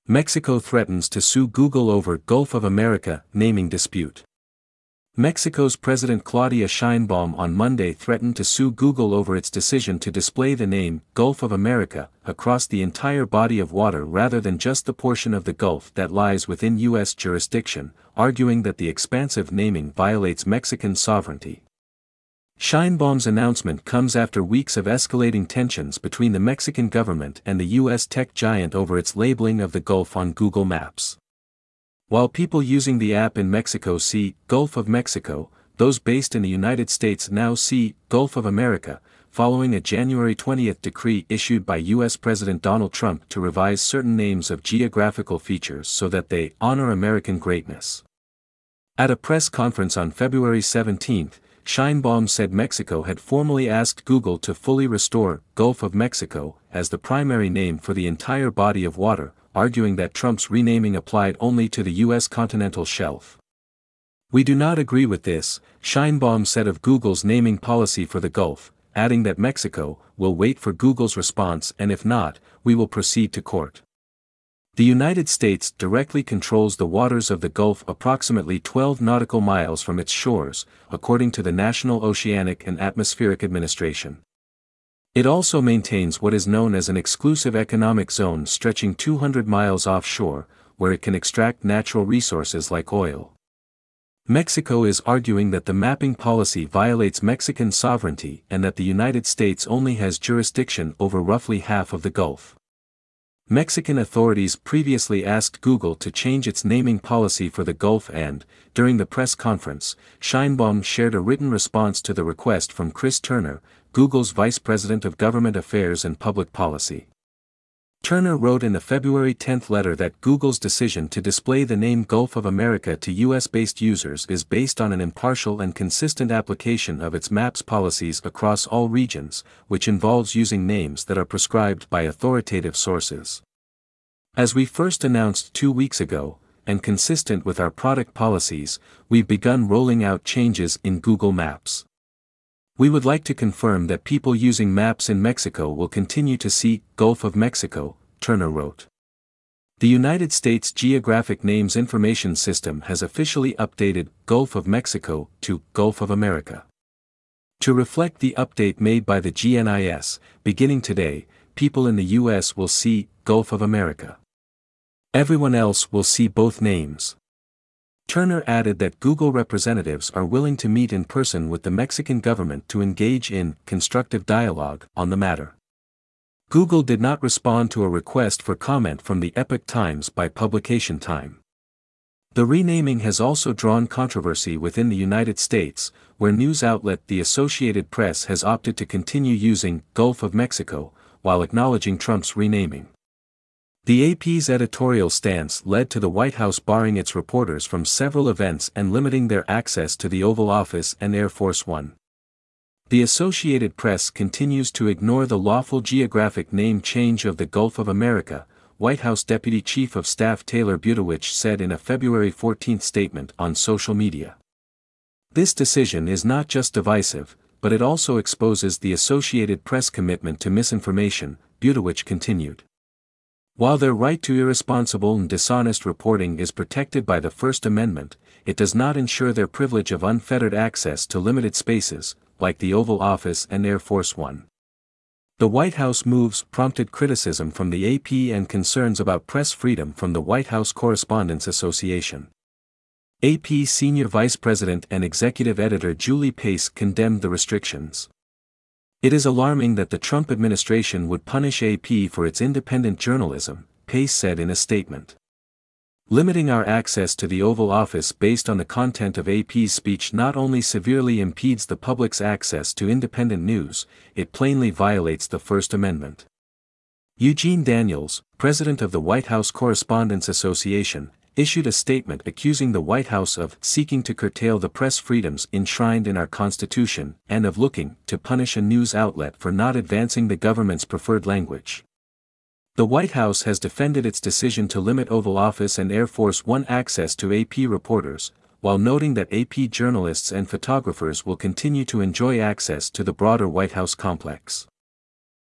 Mexico threatens to sue Google over Gulf of America naming dispute. Mexico's President Claudia Sheinbaum on Monday threatened to sue Google over its decision to display the name Gulf of America across the entire body of water rather than just the portion of the Gulf that lies within U.S. jurisdiction, arguing that the expansive naming violates Mexican sovereignty. Sheinbaum's announcement comes after weeks of escalating tensions between the Mexican government and the U.S. tech giant over its labeling of the Gulf on Google Maps. While people using the app in Mexico see Gulf of Mexico, those based in the United States now see Gulf of America, following a January 20 decree issued by U.S. President Donald Trump to revise certain names of geographical features so that they honor American greatness. At a press conference on February 17, Sheinbaum said Mexico had formally asked Google to fully restore Gulf of Mexico as the primary name for the entire body of water, arguing that Trump's renaming applied only to the U.S. continental shelf. "We do not agree with this," Sheinbaum said of Google's naming policy for the Gulf, adding that Mexico will wait for Google's response and if not, we will proceed to court. The United States directly controls the waters of the Gulf approximately 12 nautical miles from its shores, according to the National Oceanic and Atmospheric Administration. It also maintains what is known as an exclusive economic zone stretching 200 miles offshore, where it can extract natural resources like oil. Mexico is arguing that the mapping policy violates Mexican sovereignty and that the United States only has jurisdiction over roughly half of the Gulf. Mexican authorities previously asked Google to change its naming policy for the Gulf and, during the press conference, Sheinbaum shared a written response to the request from Chris Turner, Google's Vice President of Government Affairs and Public Policy. Turner wrote in the February 10 letter that Google's decision to display the name Gulf of America to U.S.-based users is based on an impartial and consistent application of its maps policies across all regions, which involves using names that are prescribed by authoritative sources. As we first announced 2 weeks ago, and consistent with our product policies, we've begun rolling out changes in Google Maps. We would like to confirm that people using maps in Mexico will continue to see Gulf of Mexico, Turner wrote. The United States Geographic Names Information System has officially updated Gulf of Mexico to Gulf of America. To reflect the update made by the GNIS, beginning today, people in the U.S. will see Gulf of America. Everyone else will see both names. Turner added that Google representatives are willing to meet in person with the Mexican government to engage in constructive dialogue on the matter. Google did not respond to a request for comment from the Epoch Times by publication time. The renaming has also drawn controversy within the United States, where news outlet The Associated Press has opted to continue using Gulf of Mexico, while acknowledging Trump's renaming. The AP's editorial stance led to the White House barring its reporters from several events and limiting their access to the Oval Office and Air Force One. The Associated Press continues to ignore the lawful geographic name change of the Gulf of America, White House Deputy Chief of Staff Taylor Budowich said in a February 14 statement on social media. This decision is not just divisive, but it also exposes the Associated Press commitment to misinformation, Budowich continued. While their right to irresponsible and dishonest reporting is protected by the First Amendment, it does not ensure their privilege of unfettered access to limited spaces, like the Oval Office and Air Force One. The White House moves prompted criticism from the AP and concerns about press freedom from the White House Correspondents Association. AP Senior Vice President and Executive Editor Julie Pace condemned the restrictions. "It is alarming that the Trump administration would punish AP for its independent journalism," Pace said in a statement. "Limiting our access to the Oval Office based on the content of AP's speech not only severely impedes the public's access to independent news, it plainly violates the First Amendment." Eugene Daniels, president of the White House Correspondents Association, issued a statement accusing the White House of seeking to curtail the press freedoms enshrined in our Constitution and of looking to punish a news outlet for not advancing the government's preferred language. The White House has defended its decision to limit Oval Office and Air Force One access to AP reporters, while noting that AP journalists and photographers will continue to enjoy access to the broader White House complex.